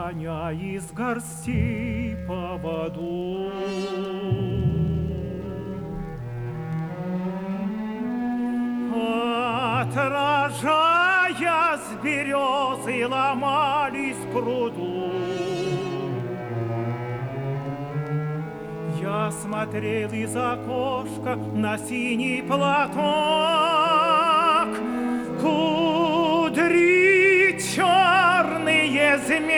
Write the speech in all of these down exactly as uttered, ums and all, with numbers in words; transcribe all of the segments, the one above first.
коня из горсти поводу. Отражая с березы, ломались в пруду. Я смотрел из окошка на синий платок, кудри черные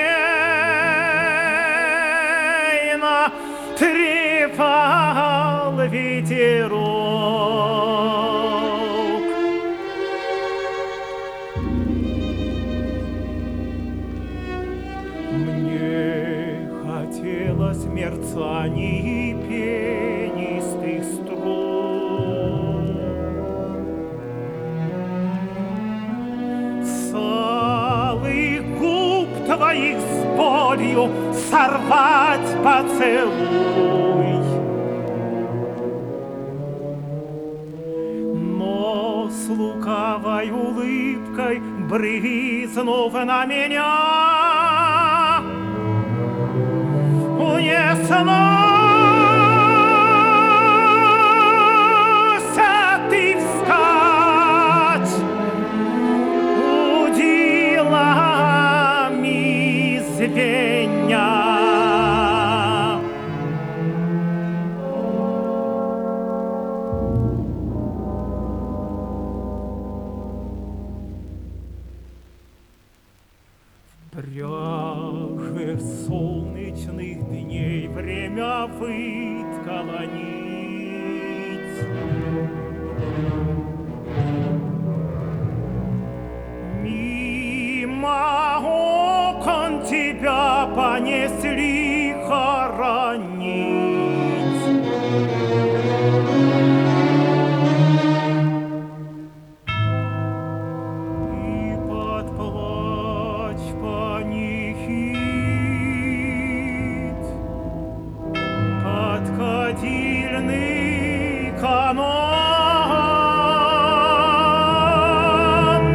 змейно трепал ветерок. Мне хотелось мерцаний пенистых струн, с алых губ твоих с болью сорвать поцелуй. Но с лукавой улыбкой, брызнув на меня, унеслась ты вскачь, удилами звеня. В пряже солнечных дней время выткала нить. Мимо окон тебя понесли хоронить. И под плач панихид, под кадильный канон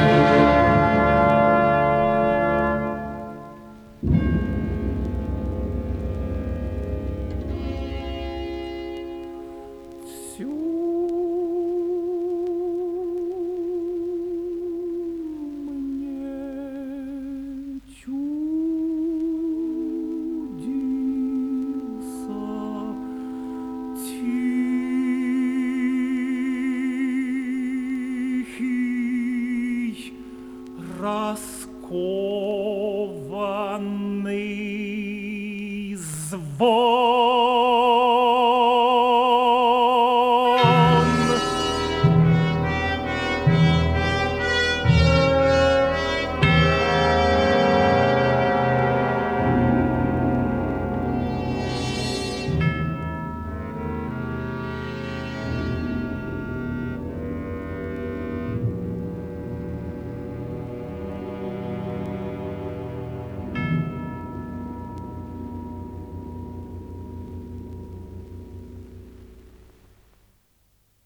всю мне чудился тихий, раскованный звон.